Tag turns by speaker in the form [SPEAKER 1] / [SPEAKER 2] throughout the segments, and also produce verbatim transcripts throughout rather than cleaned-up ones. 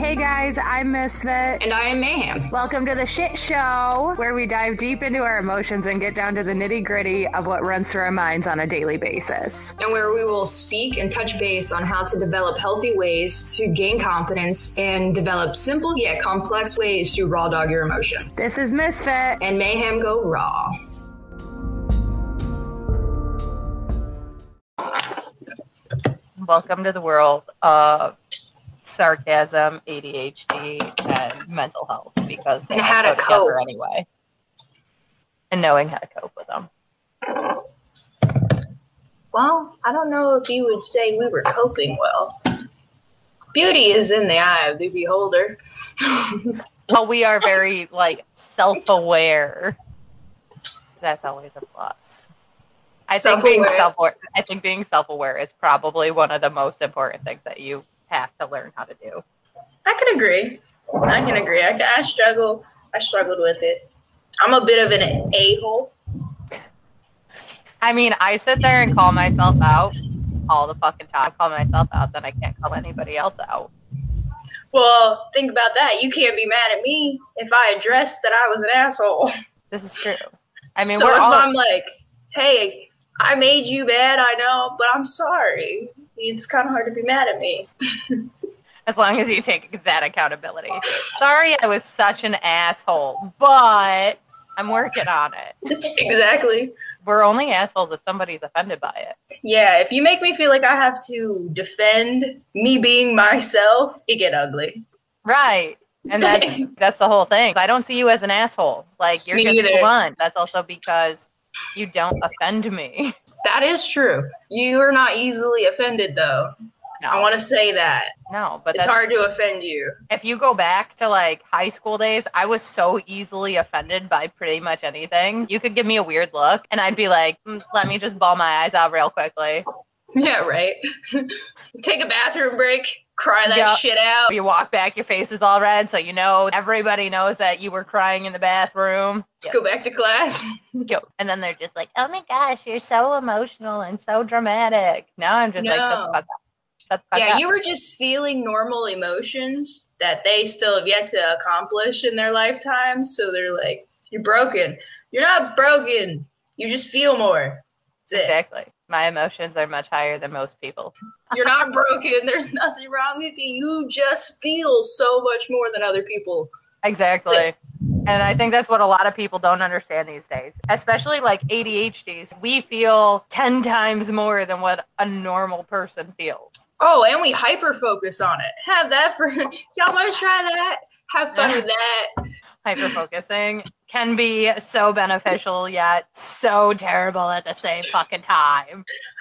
[SPEAKER 1] Hey guys, I'm Misfit.
[SPEAKER 2] And I am Mayhem.
[SPEAKER 1] Welcome to the Shit Show, where we dive deep into our emotions and get down to the nitty gritty of what runs through our minds on a daily basis.
[SPEAKER 2] And where we will speak and touch base on how to develop healthy ways to gain confidence and develop simple yet complex ways to raw dog your emotion.
[SPEAKER 1] This is Misfit.
[SPEAKER 2] And Mayhem go raw.
[SPEAKER 3] Welcome to the world of sarcasm, A D H D, and mental health, because they
[SPEAKER 2] and
[SPEAKER 3] all
[SPEAKER 2] how
[SPEAKER 3] go
[SPEAKER 2] to cope
[SPEAKER 3] together anyway, and knowing how to cope with them.
[SPEAKER 2] Well, I don't know if you would say we were coping well. Beauty is in the eye of the beholder.
[SPEAKER 3] Well, we are very like self-aware. That's always a plus. I think being self-aware. I think being self-aware is probably one of the most important things that you have to learn how to do.
[SPEAKER 2] I can agree. I can agree. I, I struggle. I struggled with it. I'm a bit of an a-hole.
[SPEAKER 3] I mean, I sit there and call myself out all the fucking time. I call myself out, then I can't call anybody else out.
[SPEAKER 2] Well, think about that. You can't be mad at me if I addressed that I was an asshole.
[SPEAKER 3] This is true. I mean,
[SPEAKER 2] so
[SPEAKER 3] we're
[SPEAKER 2] if
[SPEAKER 3] all.
[SPEAKER 2] I'm like, hey, I made you mad, I know, but I'm sorry. It's kind of hard to be mad at me.
[SPEAKER 3] As long as you take that accountability. Sorry, I was such an asshole, but I'm working on it.
[SPEAKER 2] Exactly.
[SPEAKER 3] We're only assholes if somebody's offended by it.
[SPEAKER 2] Yeah, if you make me feel like I have to defend me being myself, it get ugly.
[SPEAKER 3] Right. And that's, that's the whole thing. I don't see you as an asshole. Like, you're
[SPEAKER 2] me
[SPEAKER 3] just
[SPEAKER 2] either.
[SPEAKER 3] blunt. That's also because you don't offend me.
[SPEAKER 2] That is true. You are not easily offended, though.
[SPEAKER 3] No.
[SPEAKER 2] I want to say that.
[SPEAKER 3] No, but
[SPEAKER 2] it's hard to offend you.
[SPEAKER 3] If you go back to like high school days, I was so easily offended by pretty much anything. You could give me a weird look and I'd be like, mm, let me just bawl my eyes out real quickly.
[SPEAKER 2] Yeah, right. Take a bathroom break, cry that yep. shit out.
[SPEAKER 3] You walk back, your face is all red, so you know everybody knows that you were crying in the bathroom.
[SPEAKER 2] Yep. Go back to class.
[SPEAKER 3] Yep. And then they're just like, oh my gosh, you're so emotional and so dramatic. Now I'm just
[SPEAKER 2] no.
[SPEAKER 3] like, shut the fuck up. Shut the fuck
[SPEAKER 2] yeah,
[SPEAKER 3] up.
[SPEAKER 2] You were just feeling normal emotions that they still have yet to accomplish in their lifetime. So they're like, you're broken. You're not broken. You just feel more. That's
[SPEAKER 3] exactly.
[SPEAKER 2] It.
[SPEAKER 3] My emotions are much higher than most people.
[SPEAKER 2] You're not broken. There's nothing wrong with you. You just feel so much more than other people.
[SPEAKER 3] Exactly. And I think that's what a lot of people don't understand these days, especially like A D H Ds. We feel ten times more than what a normal person feels.
[SPEAKER 2] Oh, and we hyper focus on it. Have that for y'all want to try that? Have fun with that.
[SPEAKER 3] Hyper focusing can be so beneficial yet so terrible at the same fucking time.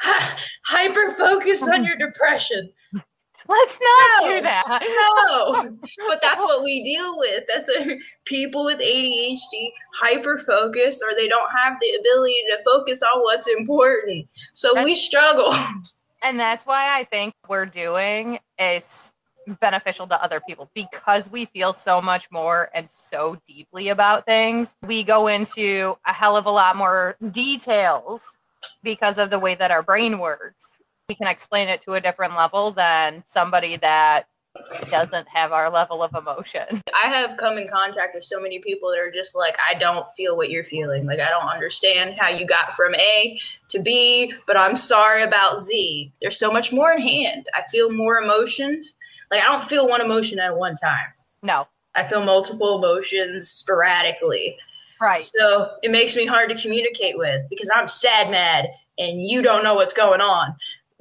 [SPEAKER 2] Hyper focus on your depression.
[SPEAKER 3] Let's not
[SPEAKER 2] no,
[SPEAKER 3] do that.
[SPEAKER 2] No, but that's what we deal with. That's a, people with A D H D hyper focus, or they don't have the ability to focus on what's important. So that's, we struggle.
[SPEAKER 3] And that's why I think we're doing is beneficial to other people, because we feel so much more and so deeply about things. We go into a hell of a lot more details because of the way that our brain works. We can explain it to a different level than somebody that doesn't have our level of emotion.
[SPEAKER 2] I have come in contact with so many people that are just like, I don't feel what you're feeling. Like, I don't understand how you got from A to B, but I'm sorry about Z. There's so much more in hand. I feel more emotions. Like, I don't feel one emotion at one time.
[SPEAKER 3] No.
[SPEAKER 2] I feel multiple emotions sporadically.
[SPEAKER 3] Right.
[SPEAKER 2] So it makes me hard to communicate with because I'm sad mad and you don't know what's going on.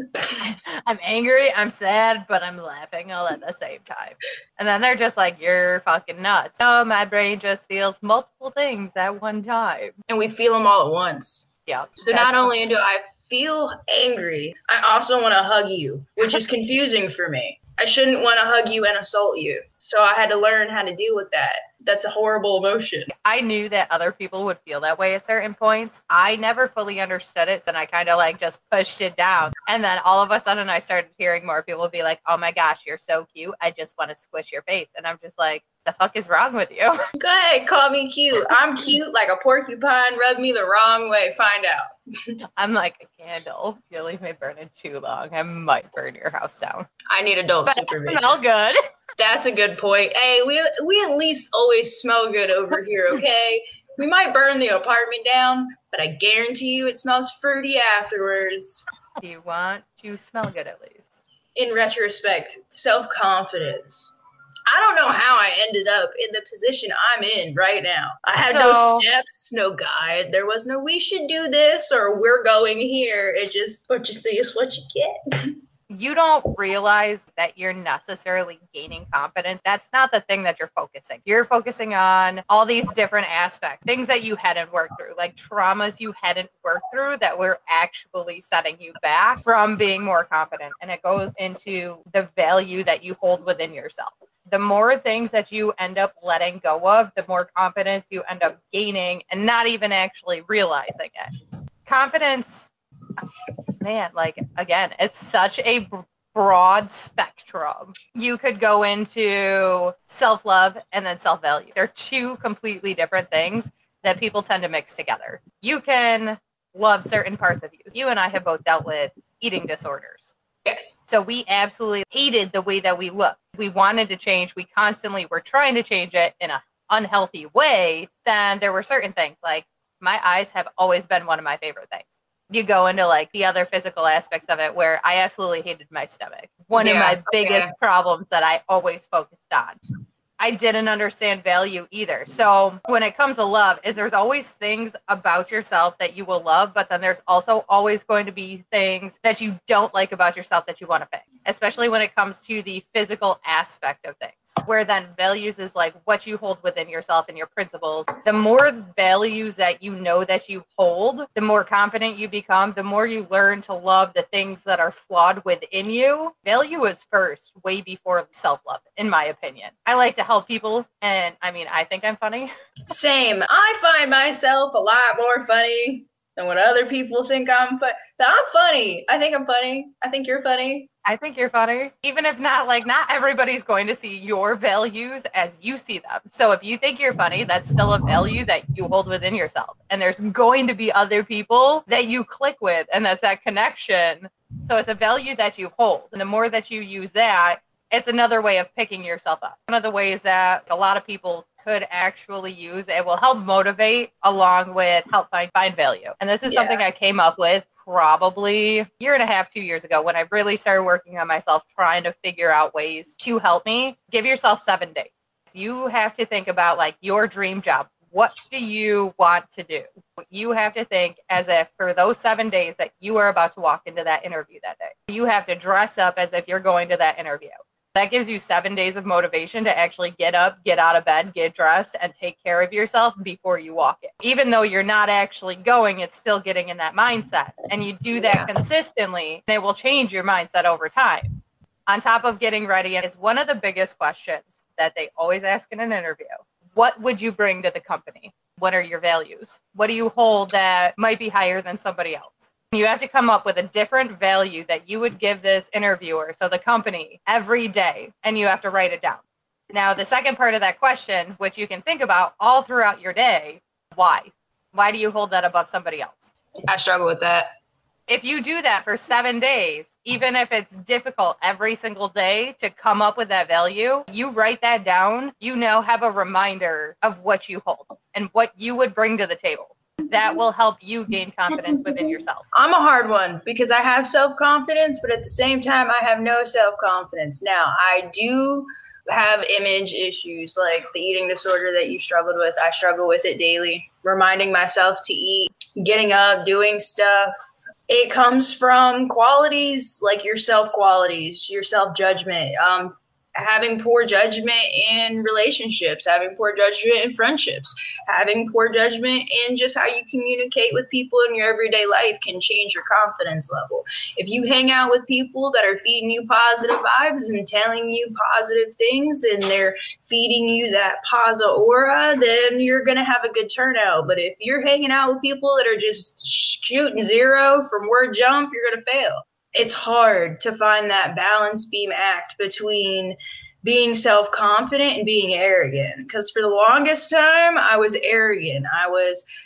[SPEAKER 3] I'm angry, I'm sad, but I'm laughing all at the same time. And then they're just like, you're fucking nuts. No, my brain just feels multiple things at one time.
[SPEAKER 2] And we feel them all at once.
[SPEAKER 3] Yeah.
[SPEAKER 2] So not only do I feel angry, I also want to hug you, which is confusing for me. I shouldn't want to hug you and assault you. So I had to learn how to deal with that. That's a horrible emotion.
[SPEAKER 3] I knew that other people would feel that way at certain points. I never fully understood it, so I kind of like just pushed it down. And then all of a sudden I started hearing more people be like, oh my gosh, you're so cute. I just want to squish your face. And I'm just like, the fuck is wrong with you?
[SPEAKER 2] Go ahead, call me cute. I'm cute like a porcupine. Rub me the wrong way. Find out.
[SPEAKER 3] I'm like a candle. If you leave me burning too long, I might burn your house down.
[SPEAKER 2] I need adult
[SPEAKER 3] but
[SPEAKER 2] supervision.
[SPEAKER 3] I smell good.
[SPEAKER 2] That's a good point. Hey, we we at least always smell good over here, okay? We might burn the apartment down, but I guarantee you it smells fruity afterwards.
[SPEAKER 3] Do you want to smell good at least?
[SPEAKER 2] In retrospect, self-confidence. I don't know how I ended up in the position I'm in right now. I had
[SPEAKER 3] So-
[SPEAKER 2] no steps, no guide. There was no we should do this or we're going here. It just what you see is what you get.
[SPEAKER 3] You don't realize that you're necessarily gaining confidence. That's not the thing that you're focusing. You're focusing on all these different aspects, things that you hadn't worked through, like traumas you hadn't worked through that were actually setting you back from being more confident. And it goes into the value that you hold within yourself. The more things that you end up letting go of, the more confidence you end up gaining and not even actually realizing it. Confidence, man, like, again, it's such a broad spectrum. You could go into self-love and then self-value. They're two completely different things that people tend to mix together. You can love certain parts of you. You and I have both dealt with eating disorders.
[SPEAKER 2] Yes.
[SPEAKER 3] So we absolutely hated the way that we looked. We wanted to change. We constantly were trying to change it in an unhealthy way. Then there were certain things like my eyes have always been one of my favorite things. You go into like the other physical aspects of it where I absolutely hated my stomach. One of
[SPEAKER 2] Yeah,
[SPEAKER 3] my biggest
[SPEAKER 2] okay.
[SPEAKER 3] problems that I always focused on. I didn't understand value either. So when it comes to love, is there's always things about yourself that you will love, but then there's also always going to be things that you don't like about yourself that you want to fix, especially when it comes to the physical aspect of things, where then values is like what you hold within yourself and your principles. The more values that you know that you hold, the more confident you become, the more you learn to love the things that are flawed within you. Value is first, way before self-love, in my opinion. I like to help people, and I mean, I think I'm funny.
[SPEAKER 2] Same. I find myself a lot more funny than what other people think I'm funny. I'm funny. I think I'm funny. I think you're funny.
[SPEAKER 3] I think you're funny. Even if not, like, not everybody's going to see your values as you see them. So if you think you're funny, that's still a value that you hold within yourself. And there's going to be other people that you click with, and that's that connection. So it's a value that you hold. And the more that you use that, it's another way of picking yourself up. One of the ways that a lot of people could actually use, it will help motivate along with help find, find value. And this is
[SPEAKER 2] Yeah.
[SPEAKER 3] something I came up with probably a year and a half, two years ago, when I really started working on myself, trying to figure out ways to help me. Give yourself seven days. You have to think about like your dream job. What do you want to do? You have to think as if for those seven days that you are about to walk into that interview that day, you have to dress up as if you're going to that interview. That gives you seven days of motivation to actually get up, get out of bed, get dressed, and take care of yourself before you walk in. Even though you're not actually going, it's still getting in that mindset. And you do that
[SPEAKER 2] Yeah.
[SPEAKER 3] consistently, and it will change your mindset over time. On top of getting ready, is one of the biggest questions that they always ask in an interview. What would you bring to the company? What are your values? What do you hold that might be higher than somebody else? You have to come up with a different value that you would give this interviewer, so the company, every day, and you have to write it down. Now, the second part of that question, which you can think about all throughout your day, why? Why do you hold that above somebody else?
[SPEAKER 2] I struggle with that.
[SPEAKER 3] If you do that for seven days, even if it's difficult every single day to come up with that value, you write that down, you now have a reminder of what you hold and what you would bring to the table. That will help you gain confidence within yourself.
[SPEAKER 2] I'm a hard one because I have self-confidence, but at the same time, I have no self-confidence. Now, I do have image issues like the eating disorder that you struggled with. I struggle with it daily, reminding myself to eat, getting up, doing stuff. It comes from qualities like your self-qualities, your self-judgment, um, having poor judgment in relationships, having poor judgment in friendships, having poor judgment in just how you communicate with people in your everyday life can change your confidence level. If you hang out with people that are feeding you positive vibes and telling you positive things and they're feeding you that positive aura, then you're going to have a good turnout. But if you're hanging out with people that are just shooting zero from word jump, you're going to fail. It's hard to find that balance beam act between being self-confident and being arrogant. Because for the longest time, I was arrogant. I was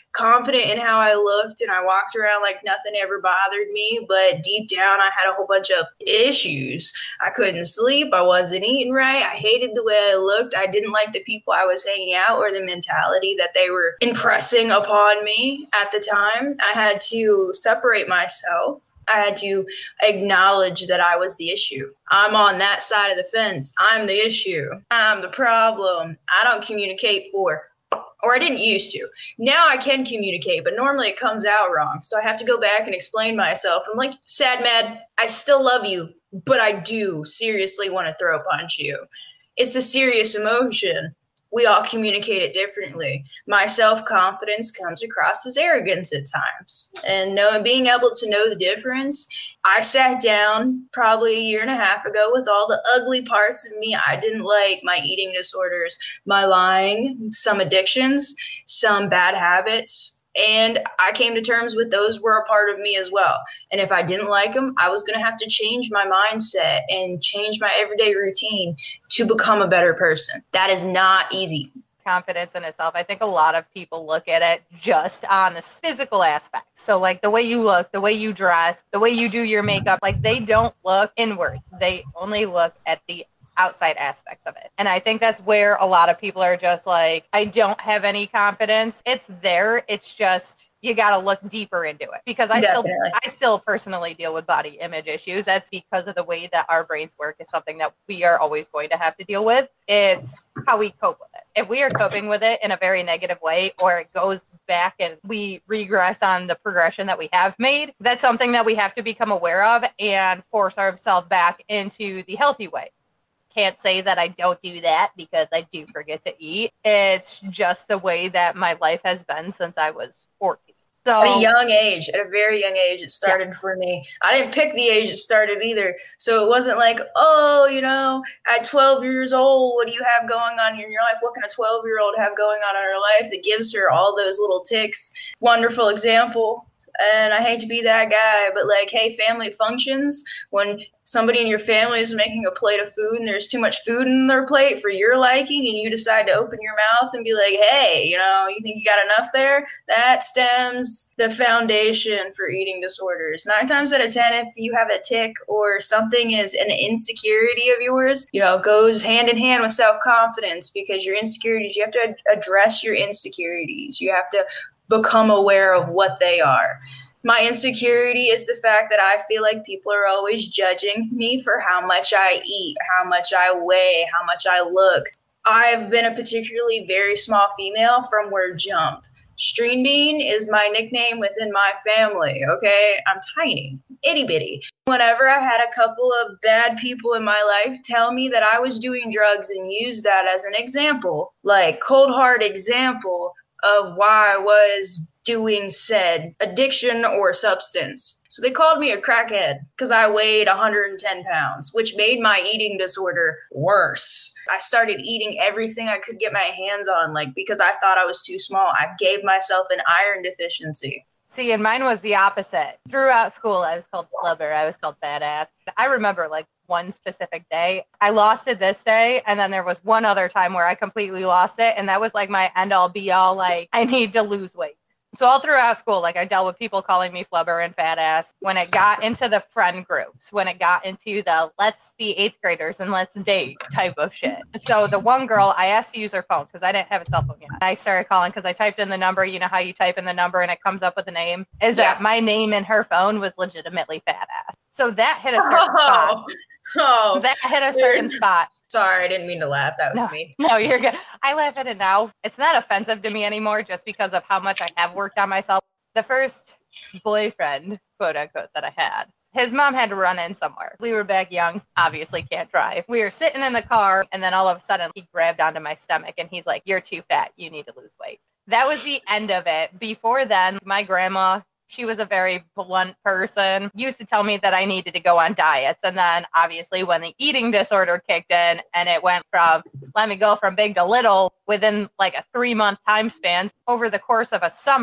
[SPEAKER 2] confident in how I looked and I walked around like nothing ever bothered me. But deep down, I had a whole bunch of issues. I couldn't sleep. I wasn't eating right. I hated the way I looked. I didn't like the people I was hanging out or the mentality that they were impressing upon me at the time. I had to separate myself. I had to acknowledge that I was the issue. I'm on that side of the fence. I'm the issue. I'm the problem. I don't communicate for, or I didn't used to. Now I can communicate, but normally it comes out wrong. So I have to go back and explain myself. I'm like, sad, mad, I still love you, but I do seriously want to throw punch you. It's a serious emotion. We all communicate it differently. My self-confidence comes across as arrogance at times. And knowing, being able to know the difference, I sat down probably a year and a half ago with all the ugly parts of me I didn't like, my eating disorders, my lying, some addictions, some bad habits. And I came to terms with those were a part of me as well. And if I didn't like them, I was going to have to change my mindset and change my everyday routine to become a better person. That is not easy.
[SPEAKER 3] Confidence in itself. I think a lot of people look at it just on the physical aspects. So like the way you look, the way you dress, the way you do your makeup, like they don't look inwards. They only look at the outside aspects of it. And I think that's where a lot of people are just like, I don't have any confidence. It's there. It's just, you got to look deeper into it, because I Definitely. still, I still personally deal with body image issues. That's because of the way that our brains work is something that we are always going to have to deal with. It's how we cope with it. If we are coping with it in a very negative way, or it goes back and we regress on the progression that we have made, that's something that we have to become aware of and force ourselves back into the healthy way. Can't say that I don't do that, because I do forget to eat. It's just the way that my life has been since I was fourteen. So,
[SPEAKER 2] at a young age, at a very young age, it started yeah. for me. I didn't pick the age it started either. So it wasn't like, oh, you know, at twelve years old, what do you have going on in your life? What can a twelve-year-old have going on in her life that gives her all those little ticks? Wonderful example. And I hate to be that guy, but like, hey, family functions, when somebody in your family is making a plate of food and there's too much food in their plate for your liking, and you decide to open your mouth and be like, hey, you know, you think you got enough there? That stems the foundation for eating disorders. Nine times out of ten, if you have a tick or something is an insecurity of yours, you know, goes hand in hand with self-confidence, because your insecurities, you have to ad- address your insecurities. You have to become aware of what they are. My insecurity is the fact that I feel like people are always judging me for how much I eat, how much I weigh, how much I look. I've been a particularly very small female from word jump. Stream Bean is my nickname within my family, okay? I'm tiny, itty bitty. Whenever I had a couple of bad people in my life tell me that I was doing drugs and use that as an example, like cold hard example of why I was doing said addiction or substance. So they called me a crackhead because I weighed one hundred ten pounds, which made my eating disorder worse. I started eating everything I could get my hands on, like, because I thought I was too small. I gave myself an iron deficiency.
[SPEAKER 3] See, and mine was the opposite. Throughout school, I was called flubber. I was called badass. I remember like one specific day, I lost it this day. And then there was one other time where I completely lost it. And that was like my end all be all, like, I need to lose weight. So all throughout school, like I dealt with people calling me flubber and fat ass. When it got into the friend groups, when it got into the let's be eighth graders and let's date type of shit. So the one girl, I asked to use her phone because I didn't have a cell phone yet. I started calling because I typed in the number. You know how you type in the number and it comes up with a name? Is yeah. that my name in her phone was legitimately fat ass. So that hit a certain oh. spot. Oh. That hit a certain spot.
[SPEAKER 2] Sorry, I didn't mean to laugh. That was
[SPEAKER 3] no,
[SPEAKER 2] me.
[SPEAKER 3] No, you're good. I laugh at it now. It's not offensive to me anymore just because of how much I have worked on myself. The first boyfriend, quote unquote, that I had, his mom had to run in somewhere. We were back young, obviously can't drive. We were sitting in the car, and then all of a sudden he grabbed onto my stomach and he's like, you're too fat. You need to lose weight. That was the end of it. Before then, my grandma, she was a very blunt person, used to tell me that I needed to go on diets. And then obviously when the eating disorder kicked in and it went from, let me go from big to little within like a three month time span, over the course of a summer,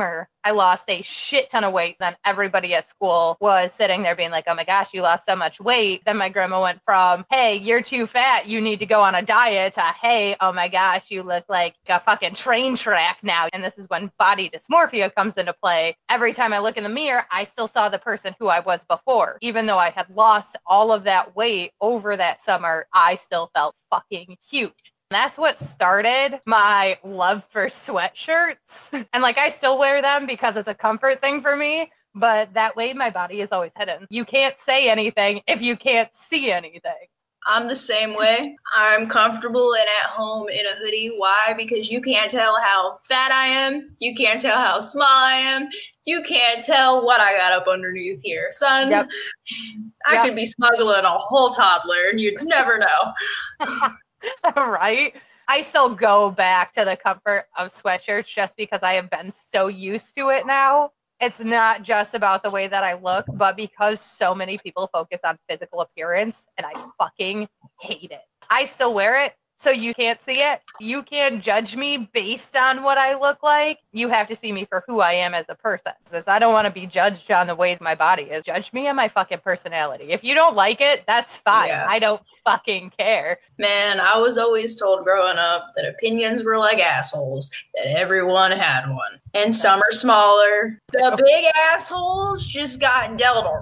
[SPEAKER 3] I lost a shit ton of weight. And everybody at school was sitting there being like, oh my gosh, you lost so much weight. Then my grandma went from, hey, you're too fat, you need to go on a diet, to, hey, oh my gosh, you look like a fucking train track now. And this is when body dysmorphia comes into play. Every time I look in the mirror, I still saw the person who I was before. Even though I had lost all of that weight over that summer, I still felt fucking huge. That's what started my love for sweatshirts. And like, I still wear them because it's a comfort thing for me. But that way my body is always hidden. You can't say anything if you can't see anything.
[SPEAKER 2] I'm the same way. I'm comfortable and at home in a hoodie. Why? Because you can't tell how fat I am. You can't tell how small I am. You can't tell what I got up underneath here, son. Yep. I yep. could be smuggling a whole toddler and you'd never know.
[SPEAKER 3] Right? I still go back to the comfort of sweatshirts just because I have been so used to it now. It's not just about the way that I look, but because so many people focus on physical appearance, and I fucking hate it. I still wear it, so you can't see it. You can't judge me based on what I look like. You have to see me for who I am as a person. Because I don't want to be judged on the way my body is. Judge me on my fucking personality. If you don't like it, that's fine. Yeah. I don't fucking care.
[SPEAKER 2] Man, I was always told growing up that opinions were like assholes, that everyone had one. And some are smaller. The big assholes just got dealt a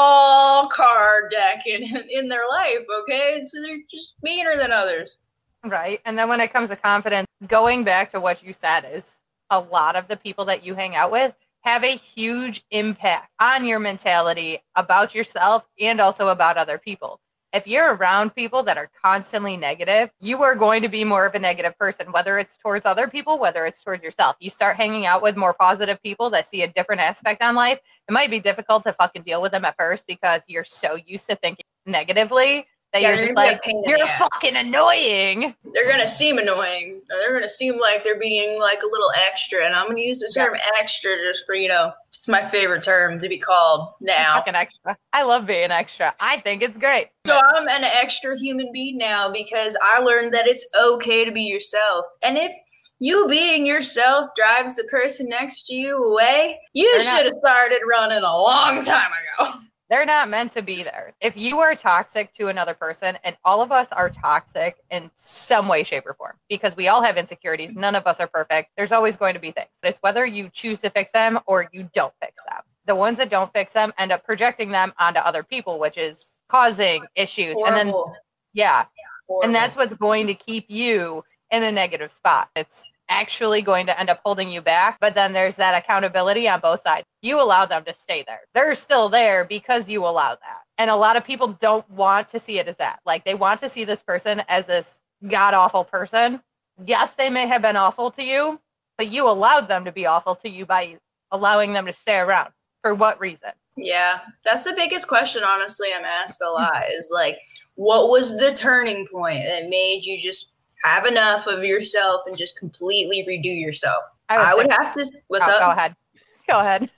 [SPEAKER 2] raw card deck in, in their life, okay? So they're just meaner than others.
[SPEAKER 3] Right. And then when it comes to confidence, going back to what you said is a lot of the people that you hang out with have a huge impact on your mentality about yourself and also about other people. If you're around people that are constantly negative, you are going to be more of a negative person, whether it's towards other people, whether it's towards yourself. You start hanging out with more positive people that see a different aspect on life. It might be difficult to fucking deal with them at first because you're so used to thinking negatively that yeah, you're just like, you're fucking annoying.
[SPEAKER 2] They're going to seem annoying. They're going to seem like they're being like a little extra. And I'm going to use the term yeah. extra just for, you know, it's my favorite term to be called now.
[SPEAKER 3] Fucking extra. I love being extra. I think it's great.
[SPEAKER 2] So I'm an extra human being now because I learned that it's okay to be yourself. And if you being yourself drives the person next to you away, you should have started running a long time ago.
[SPEAKER 3] They're not meant to be there. If you are toxic to another person, and all of us are toxic in some way, shape, or form, because we all have insecurities. None of us are perfect. There's always going to be things. It's whether you choose to fix them or you don't fix them. The ones that don't fix them end up projecting them onto other people, which is causing issues. Horrible. And then, yeah. Horrible. And that's what's going to keep you in a negative spot. It's actually going to end up holding you back. But then there's that accountability on both sides. You allow them to stay there. They're still there because you allow that. And a lot of people don't want to see it as that. Like, they want to see this person as this god-awful person. Yes, they may have been awful to you, but you allowed them to be awful to you by allowing them to stay around. For what reason?
[SPEAKER 2] Yeah, that's the biggest question, honestly, I'm asked a lot, is like, what was the turning point that made you just have enough of yourself and just completely redo yourself? I, I would have to. What's
[SPEAKER 3] oh,
[SPEAKER 2] up?
[SPEAKER 3] Go ahead. Go ahead.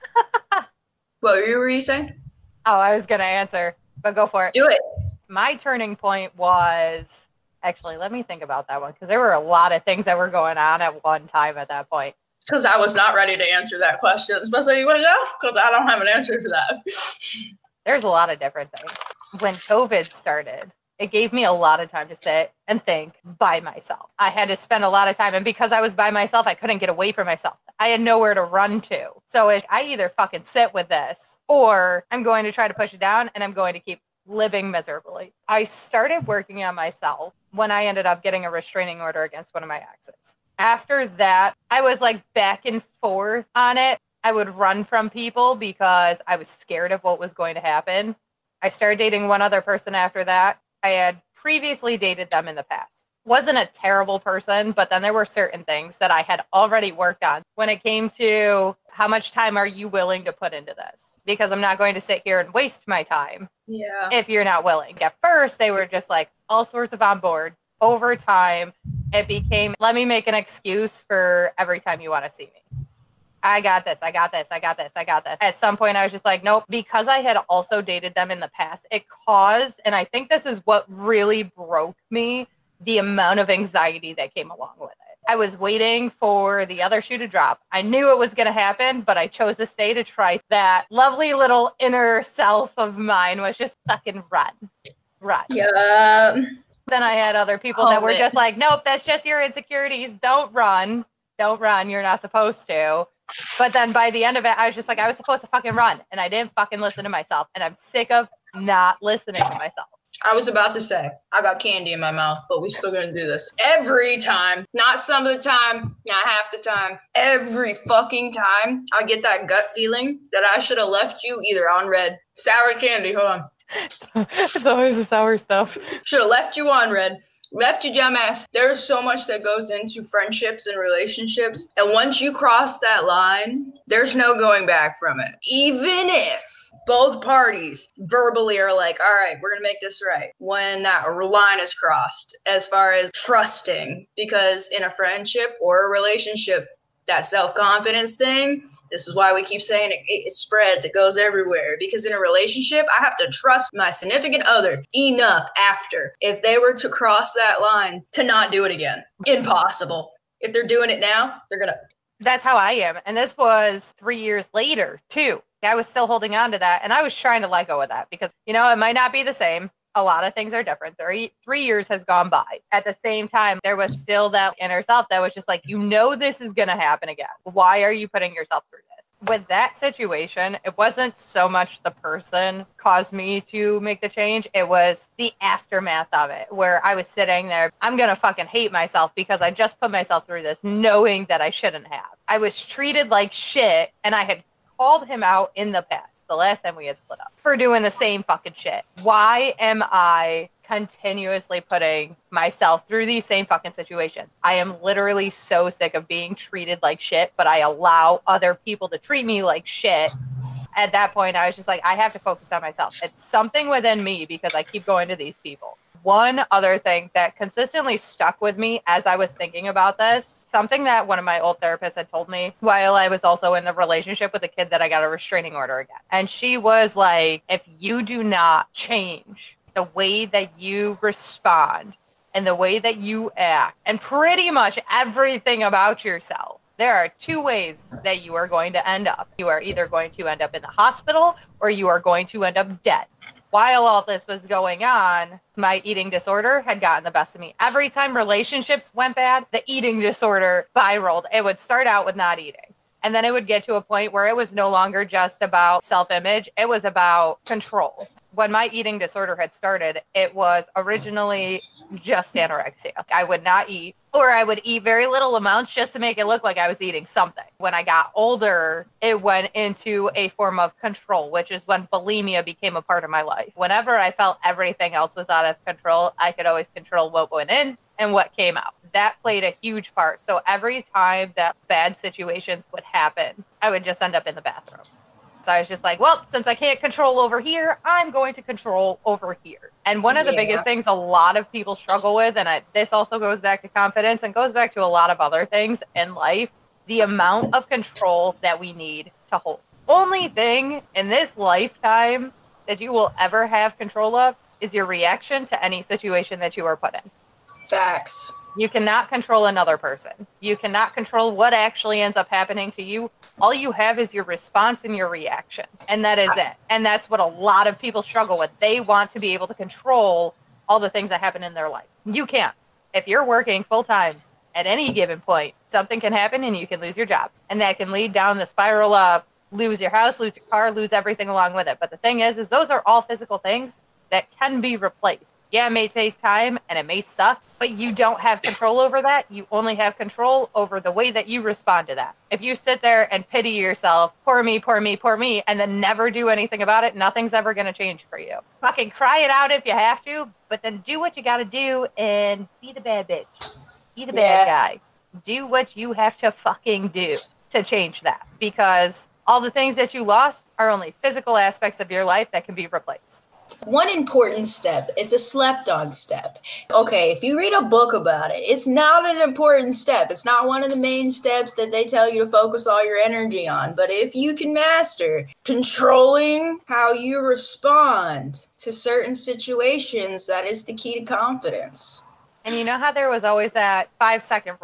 [SPEAKER 2] What were you saying?
[SPEAKER 3] Oh, I was going to answer, but go for it.
[SPEAKER 2] Do it.
[SPEAKER 3] My turning point was, actually, let me think about that one, because there were a lot of things that were going on at one time at that point.
[SPEAKER 2] Because I was not ready to answer that question. Especially, you want to know? Because I don't have an answer for that.
[SPEAKER 3] There's a lot of different things. When COVID started, it gave me a lot of time to sit and think by myself. I had to spend a lot of time. And because I was by myself, I couldn't get away from myself. I had nowhere to run to. So it, I either fucking sit with this or I'm going to try to push it down and I'm going to keep living miserably. I started working on myself when I ended up getting a restraining order against one of my exes. After that, I was like back and forth on it. I would run from people because I was scared of what was going to happen. I started dating one other person after that. I had previously dated them in the past. Wasn't a terrible person, but then there were certain things that I had already worked on when it came to how much time are you willing to put into this? Because I'm not going to sit here and waste my time
[SPEAKER 2] yeah.
[SPEAKER 3] if you're not willing. At first, they were just like all sorts of on board. Over time, it became, let me make an excuse for every time you want to see me. I got this, I got this, I got this, I got this. At some point, I was just like, nope, because I had also dated them in the past, it caused, and I think this is what really broke me, the amount of anxiety that came along with it. I was waiting for the other shoe to drop. I knew it was going to happen, but I chose to stay to try. That lovely little inner self of mine was just fucking run, run.
[SPEAKER 2] Yeah.
[SPEAKER 3] Then I had other people
[SPEAKER 2] Oh,
[SPEAKER 3] that were
[SPEAKER 2] man.
[SPEAKER 3] just like, nope, that's just your insecurities. Don't run. Don't run. You're not supposed to. But then by the end of it, I was just like, I was supposed to fucking run. And I didn't fucking listen to myself. And I'm sick of not listening to myself.
[SPEAKER 2] I was about to say, I got candy in my mouth, but we still gonna do this. Every time, not some of the time, not half the time, every fucking time, I get that gut feeling that I should have left you either on red. Sour candy, hold on.
[SPEAKER 3] It's always the sour stuff.
[SPEAKER 2] Should have left you on red. Left you dumbass. There's so much that goes into friendships and relationships. And once you cross that line, there's no going back from it. Even if both parties verbally are like, all right, we're going to make this right. When that line is crossed, as far as trusting, because in a friendship or a relationship, that self-confidence thing, this is why we keep saying it, it spreads, it goes everywhere. Because in a relationship, I have to trust my significant other enough after, if they were to cross that line, to not do it again. Impossible. If they're doing it now, they're going to.
[SPEAKER 3] That's how I am. And this was three years later, too. I was still holding on to that. And I was trying to let go of that because, you know, it might not be the same. A lot of things are different. Three, three years has gone by. At the same time, there was still that inner self that was just like, you know, this is going to happen again. Why are you putting yourself through this? With that situation, it wasn't so much the person caused me to make the change. It was the aftermath of it, where I was sitting there. I'm going to fucking hate myself because I just put myself through this knowing that I shouldn't have. I was treated like shit, and I had called him out in the past, the last time we had split up, for doing the same fucking shit. Why am I continuously putting myself through these same fucking situations? I am literally so sick of being treated like shit, but I allow other people to treat me like shit. At that point, I was just like, I have to focus on myself. It's something within me because I keep going to these people. One other thing that consistently stuck with me as I was thinking about this, something that one of my old therapists had told me while I was also in the relationship with a kid that I got a restraining order again. And she was like, if you do not change the way that you respond and the way that you act and pretty much everything about yourself, there are two ways that you are going to end up. You are either going to end up in the hospital or you are going to end up dead. While all this was going on, my eating disorder had gotten the best of me. Every time relationships went bad, the eating disorder spiraled. It would start out with not eating. And then it would get to a point where it was no longer just about self-image. It was about control. When my eating disorder had started, it was originally just anorexia. I would not eat, or I would eat very little amounts just to make it look like I was eating something. When I got older, it went into a form of control, which is when bulimia became a part of my life. Whenever I felt everything else was out of control, I could always control what went in and what came out. That played a huge part. So every time that bad situations would happen, I would just end up in the bathroom. So I was just like, well, since I can't control over here, I'm going to control over here. And one of the
[SPEAKER 2] Yeah.
[SPEAKER 3] biggest things a lot of people struggle with, and I, this also goes back to confidence and goes back to a lot of other things in life, the amount of control that we need to hold. Only thing in this lifetime that you will ever have control of is your reaction to any situation that you are put in.
[SPEAKER 2] Facts.
[SPEAKER 3] You cannot control another person. You cannot control what actually ends up happening to you. All you have is your response and your reaction. And that is it. And that's what a lot of people struggle with. They want to be able to control all the things that happen in their life. You can't. If you're working full time at any given point, something can happen and you can lose your job. And that can lead down the spiral of lose your house, lose your car, lose everything along with it. But the thing is, is those are all physical things that can be replaced. Yeah, it may take time and it may suck, but you don't have control over that. You only have control over the way that you respond to that. If you sit there and pity yourself, poor me, poor me, poor me, and then never do anything about it, nothing's ever going to change for you. Fucking cry it out if you have to, but then do what you got to do and be the bad bitch. Be the bad
[SPEAKER 2] Yeah.
[SPEAKER 3] guy. Do what you have to fucking do to change that, because all the things that you lost are only physical aspects of your life that can be replaced.
[SPEAKER 4] One important step, it's a slept on step. Okay, if you read a book about it, it's not an important step. It's not one of the main steps that they tell you to focus all your energy on. But if you can master controlling how you respond to certain situations, that is the key to confidence.
[SPEAKER 3] And you know how there was always that five second rule?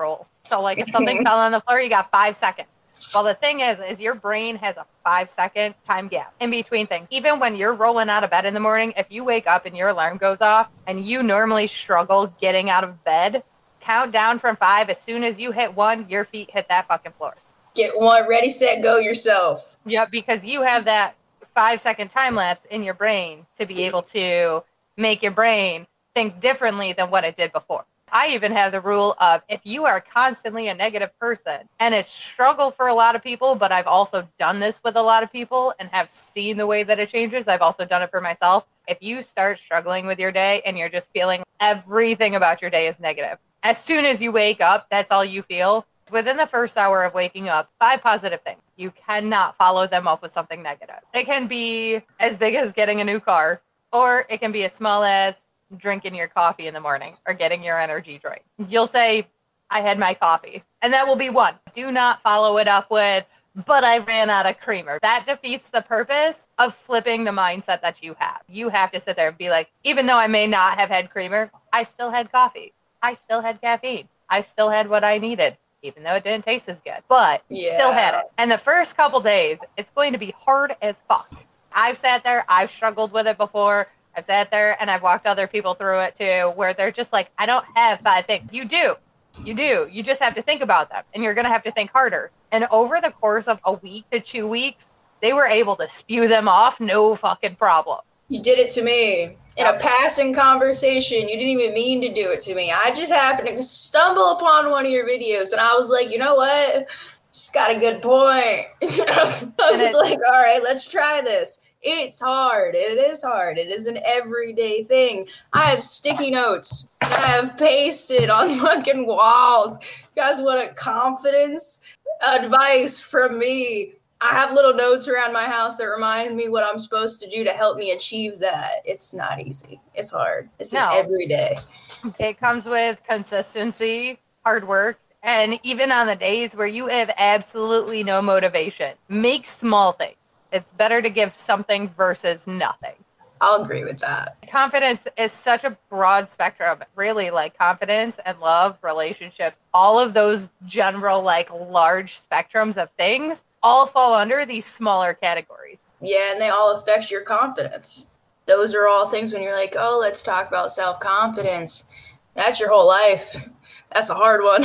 [SPEAKER 3] So like if something fell on the floor, you got five seconds. Well, the thing is, is your brain has a five second time gap in between things. Even when you're rolling out of bed in the morning, if you wake up and your alarm goes off and you normally struggle getting out of bed, count down from five. As soon as you hit one, your feet hit that fucking floor.
[SPEAKER 4] Get one, ready, set, go yourself.
[SPEAKER 3] Yep, because you have that five second time lapse in your brain to be able to make your brain think differently than what it did before. I even have the rule of if you are constantly a negative person, and it's struggle for a lot of people, but I've also done this with a lot of people and have seen the way that it changes. I've also done it for myself. If you start struggling with your day and you're just feeling everything about your day is negative, as soon as you wake up, that's all you feel. Within the first hour of waking up, five positive things. You cannot follow them up with something negative. It can be as big as getting a new car, or it can be as small as drinking your coffee in the morning or getting your energy drink. You'll say, I had my coffee, and that will be one. Do not follow it up with, but I ran out of creamer. That defeats the purpose of flipping the mindset that you have. You have to sit there and be like, even though I may not have had creamer, I still had coffee. I still had caffeine. I still had what I needed, even though it didn't taste as good, but
[SPEAKER 4] Yeah.
[SPEAKER 3] still had it. And the first couple days, it's going to be hard as fuck. I've sat there, I've struggled with it before. I've sat there and I've walked other people through it too, where they're just like, I don't have five things. You do. You do. You just have to think about them, and you're going to have to think harder. And over the course of a week to two weeks, they were able to spew them off. No fucking problem.
[SPEAKER 4] You did it to me. In a passing conversation, you didn't even mean to do it to me. I just happened to stumble upon one of your videos, and I was like, you know what? She's got a good point. I was, I was
[SPEAKER 3] it,
[SPEAKER 4] like, all right, let's try this. It's hard. It is hard. It is an everyday thing. I have sticky notes. I have pasted on fucking walls. You guys want a confidence advice from me? I have little notes around my house that remind me what I'm supposed to do to help me achieve that. It's not easy. It's hard. It's
[SPEAKER 3] No.
[SPEAKER 4] an everyday.
[SPEAKER 3] It comes with consistency, hard work, and even on the days where you have absolutely no motivation, make small things. It's better to give something versus nothing.
[SPEAKER 4] I'll agree with that.
[SPEAKER 3] Confidence is such a broad spectrum, really, like confidence and love, relationships, all of those general, like large spectrums of things all fall under these smaller categories.
[SPEAKER 4] Yeah, and they all affect your confidence. Those are all things when you're like, oh, let's talk about self-confidence. That's your whole life. That's a hard one.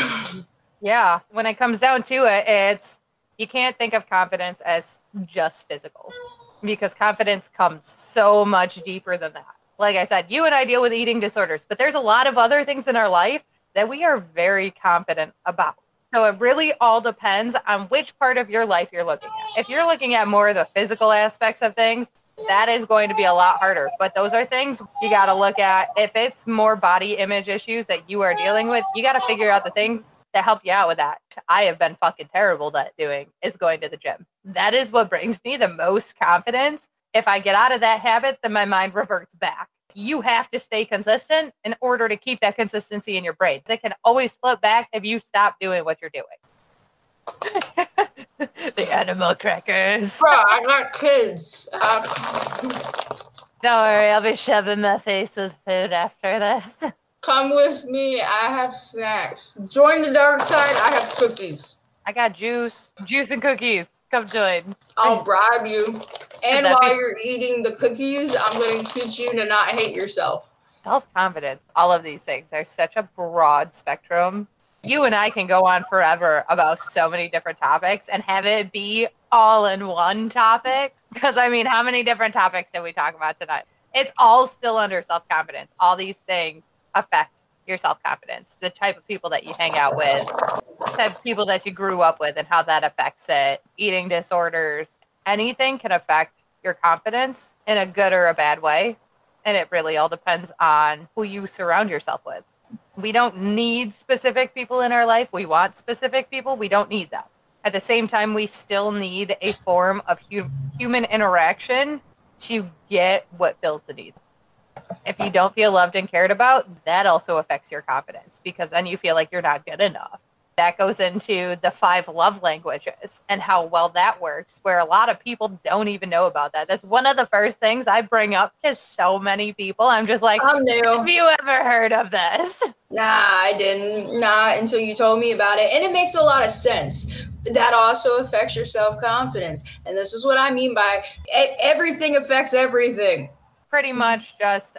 [SPEAKER 3] Yeah. When it comes down to it, it's, you can't think of confidence as just physical, because confidence comes so much deeper than that. Like I said, you and I deal with eating disorders, but there's a lot of other things in our life that we are very confident about. So it really all depends on which part of your life you're looking at. If you're looking at more of the physical aspects of things, that is going to be a lot harder. But those are things you got to look at. If it's more body image issues that you are dealing with, you got to figure out the things to help you out with that. I have been fucking terrible at doing is going to the gym. That is what brings me the most confidence. If I get out of that habit, then my mind reverts back. You have to stay consistent in order to keep that consistency in your brain. It can always flip back if you stop doing what you're doing. The animal crackers.
[SPEAKER 4] Bro, I got kids. Uh,
[SPEAKER 3] Don't worry, I'll be shoving my face with food after this.
[SPEAKER 4] come with me. I have snacks. Join the dark side. I have cookies.
[SPEAKER 3] I got juice. Juice and cookies. Come join.
[SPEAKER 4] I'll bribe you. And
[SPEAKER 3] That'd
[SPEAKER 4] while
[SPEAKER 3] be-
[SPEAKER 4] you're eating the cookies, I'm going to teach you to not hate yourself.
[SPEAKER 3] Self-confidence. All of these things are such a broad spectrum. You and I can go on forever about so many different topics and have it be all in one topic. Because, I mean, how many different topics did we talk about tonight? It's all still under self-confidence. All these things affect your self-confidence, the type of people that you hang out with, the type of people that you grew up with and how that affects it, eating disorders, anything can affect your confidence in a good or a bad way. And it really all depends on who you surround yourself with. We don't need specific people in our life. We want specific people. We don't need them. At the same time, we still need a form of hu- human interaction to get what fills the needs. If you don't feel loved and cared about, that also affects your confidence, because then you feel like you're not good enough. That goes into the five love languages and how well that works, where a lot of people don't even know about that. That's one of the first things I bring up to so many people. I'm just like,
[SPEAKER 4] I'm new.
[SPEAKER 3] have you ever heard of this?
[SPEAKER 4] Nah, I didn't. Not until you told me about it. And it makes a lot of sense. That also affects your self-confidence. And this is what I mean by e- everything affects everything.
[SPEAKER 3] Pretty much just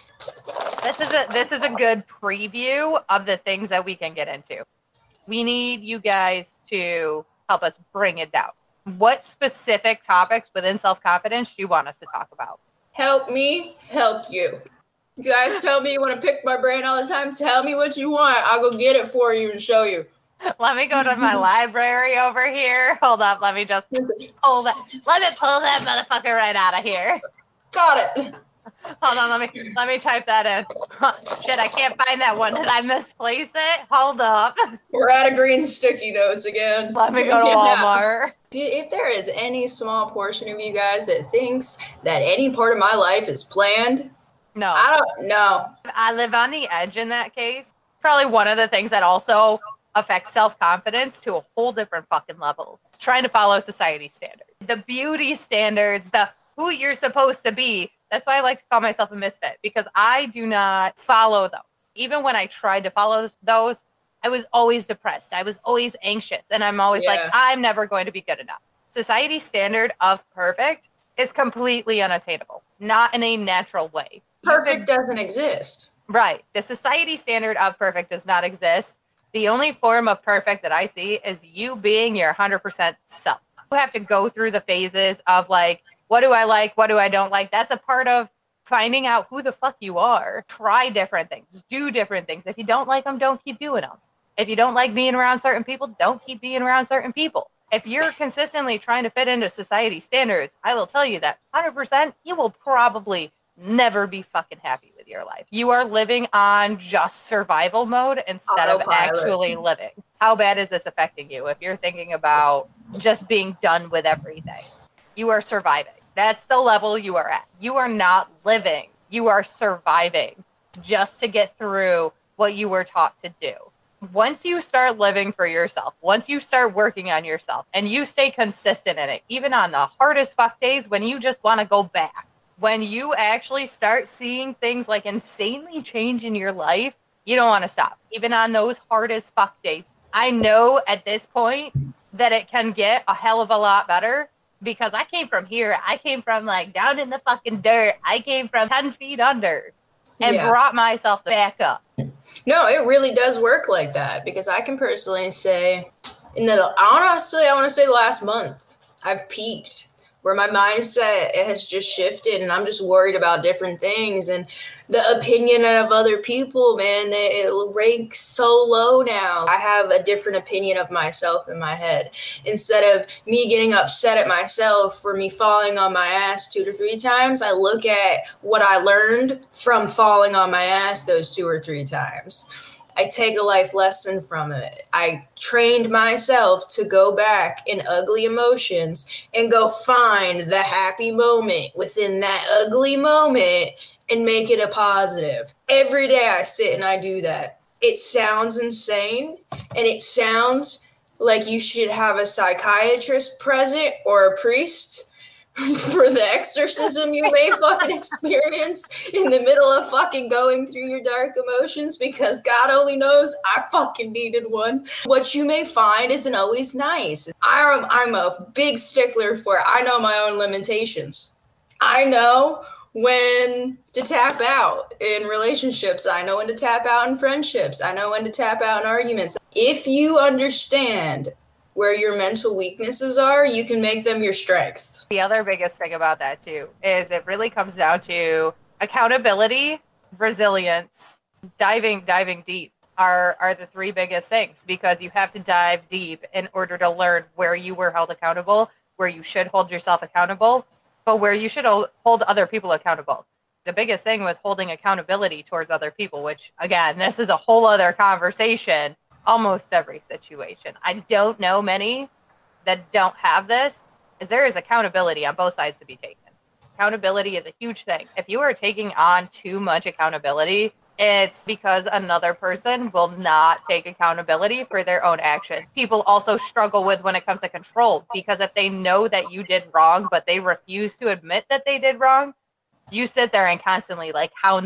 [SPEAKER 3] this is a this is a good preview of the things that we can get into. We need you guys to help us bring it down. What specific topics within self-confidence do you want us to talk about?
[SPEAKER 4] Help me, help you. You guys tell me you want to pick my brain all the time. Tell me what you want. I'll go get it for you and show you.
[SPEAKER 3] Let me go to my library over here. Hold up. Let me just pull that. Let me pull that motherfucker right out of here.
[SPEAKER 4] Got it.
[SPEAKER 3] Hold on. Let me let me type that in. Shit, I can't find that one. Did I misplace it? Hold up.
[SPEAKER 4] We're out of green sticky notes again.
[SPEAKER 3] Let me go to
[SPEAKER 4] Yeah.
[SPEAKER 3] Walmart.
[SPEAKER 4] If there is any small portion of you guys that thinks that any part of my life is planned,
[SPEAKER 3] No.
[SPEAKER 4] I don't know.
[SPEAKER 3] I live on the edge in that case. Probably one of the things that also affects self-confidence to a whole different fucking level. It's trying to follow society standards. The beauty standards, the who you're supposed to be. That's why I like to call myself a misfit, because I do not follow those. Even when I tried to follow those, I was always depressed. I was always anxious. And I'm always
[SPEAKER 4] Yeah.
[SPEAKER 3] like, I'm never going to be good enough. Society's standard of perfect is completely unattainable, not in a natural way. You
[SPEAKER 4] Perfect
[SPEAKER 3] could-
[SPEAKER 4] doesn't exist.
[SPEAKER 3] Right. The society standard of perfect does not exist. The only form of perfect that I see is you being your one hundred percent self. You have to go through the phases of like, what do I like? What do I don't like? That's a part of finding out who the fuck you are. Try different things. Do different things. If you don't like them, don't keep doing them. If you don't like being around certain people, don't keep being around certain people. If you're consistently trying to fit into society standards, I will tell you that one hundred percent you will probably never be fucking happy with your life. You are living on just survival mode instead of
[SPEAKER 4] Autopilot.
[SPEAKER 3] actually living. How bad is this affecting you if you're thinking about just being done with everything? You are surviving. That's the level you are at. You are not living. You are surviving just to get through what you were taught to do. Once you start living for yourself, once you start working on yourself and you stay consistent in it, even on the hardest fuck days when you just want to go back, when you actually start seeing things like insanely change in your life, you don't want to stop. Even on those hardest fuck days. I know at this point that it can get a hell of a lot better because I came from here. I came from like down in the fucking dirt. I came from ten feet under and
[SPEAKER 4] Yeah.
[SPEAKER 3] brought myself back up.
[SPEAKER 4] No, it really does work like that because I can personally say, in the honestly, I want to say the last month, I've peaked where my mindset has just shifted and I'm just worried about different things and the opinion of other people, man, it, it ranks so low now. I have a different opinion of myself in my head. Instead of me getting upset at myself for me falling on my ass two to three times, I look at what I learned from falling on my ass those two or three times. I take a life lesson from it. I trained myself to go back in ugly emotions and go find the happy moment within that ugly moment and make it a positive. Every day I sit and I do that. It sounds insane and it sounds like you should have a psychiatrist present or a priest for the exorcism you may fucking experience in the middle of fucking going through your dark emotions, because God only knows I fucking needed one. What you may find isn't always nice. I'm, I'm a big stickler for it. I know my own limitations. I know when to tap out in relationships. I know when to tap out in friendships. I know when to tap out in arguments. If you understand where your mental weaknesses are, you can make them your strengths.
[SPEAKER 3] The other biggest thing about that too is it really comes down to accountability, resilience, diving diving deep are are the three biggest things, because you have to dive deep in order to learn where you were held accountable, where you should hold yourself accountable, but where you should hold other people accountable. The biggest thing with holding accountability towards other people, which again, this is a whole other conversation, almost every situation. I don't know many that don't have this, is there is accountability on both sides to be taken. Accountability is a huge thing. If you are taking on too much accountability, it's because another person will not take accountability for their own actions. People also struggle with when it comes to control, because if they know that you did wrong, but they refuse to admit that they did wrong, you sit there and constantly like hound them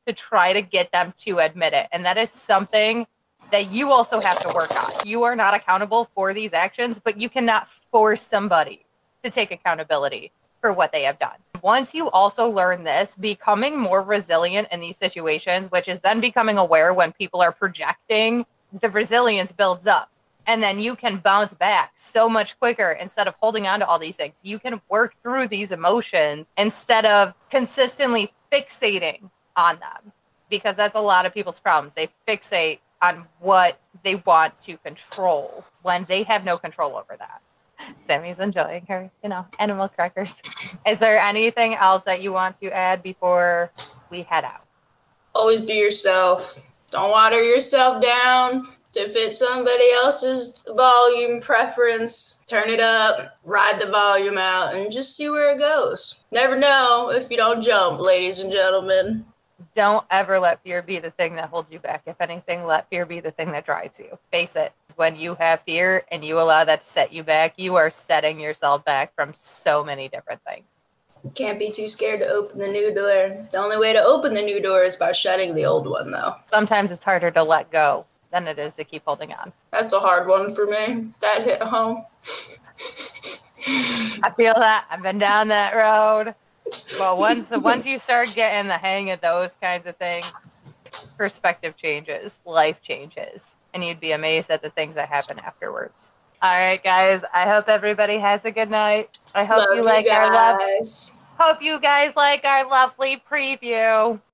[SPEAKER 3] to try to get them to admit it. And that is something that you also have to work on. You are not accountable for these actions, but you cannot force somebody to take accountability for what they have done. Once you also learn this, becoming more resilient in these situations, which is then becoming aware when people are projecting, the resilience builds up. And then you can bounce back so much quicker instead of holding on to all these things. You can work through these emotions instead of consistently fixating on them, because that's a lot of people's problems. They fixate on what they want to control when they have no control over that. Sammy's enjoying her, you know, animal crackers. Is there anything else that you want to add before we head out?
[SPEAKER 4] Always be yourself. Don't water yourself down to fit somebody else's volume preference. Turn it up, ride the volume out, and just see where it goes. Never know if you don't jump, ladies and gentlemen.
[SPEAKER 3] Don't ever let fear be the thing that holds you back. If anything, let fear be the thing that drives you. Face it. When you have fear and you allow that to set you back, you are setting yourself back from so many different things.
[SPEAKER 4] Can't be too scared to open the new door. The only way to open the new door is by shutting the old one, though.
[SPEAKER 3] Sometimes it's harder to let go than it is to keep holding on.
[SPEAKER 4] That's a hard one for me. That hit home.
[SPEAKER 3] I feel that. I've been down that road. Well, once once you start getting the hang of those kinds of things, perspective changes, life changes, and you'd be amazed at the things that happen afterwards. All right, guys. I hope everybody has a good night. I hope
[SPEAKER 4] Love
[SPEAKER 3] you like
[SPEAKER 4] you
[SPEAKER 3] our love.
[SPEAKER 4] guys.
[SPEAKER 3] Hope you guys like our lovely preview.